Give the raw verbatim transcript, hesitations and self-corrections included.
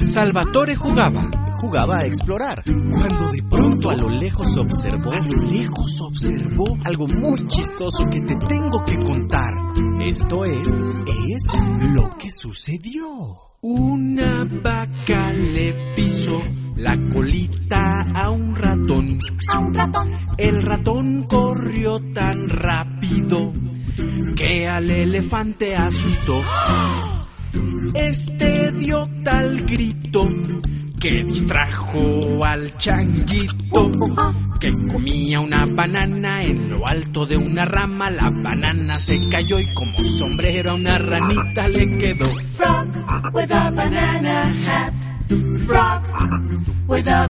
Salvatore jugaba. Jugaba a explorar. Cuando de pronto A lo lejos observó. A lo lejos observó algo muy chistoso que te tengo que contar. Esto es... Es lo que sucedió. Una vaca le pisó la colita a un ratón. A un ratón. El ratón corrió tan rápido que al elefante asustó. Este dio tal grito que distrajo al changuito, que comía una banana en lo alto de una rama. La banana se cayó y como sombrero a una ranita le quedó. Frog with a banana hat. Frog with a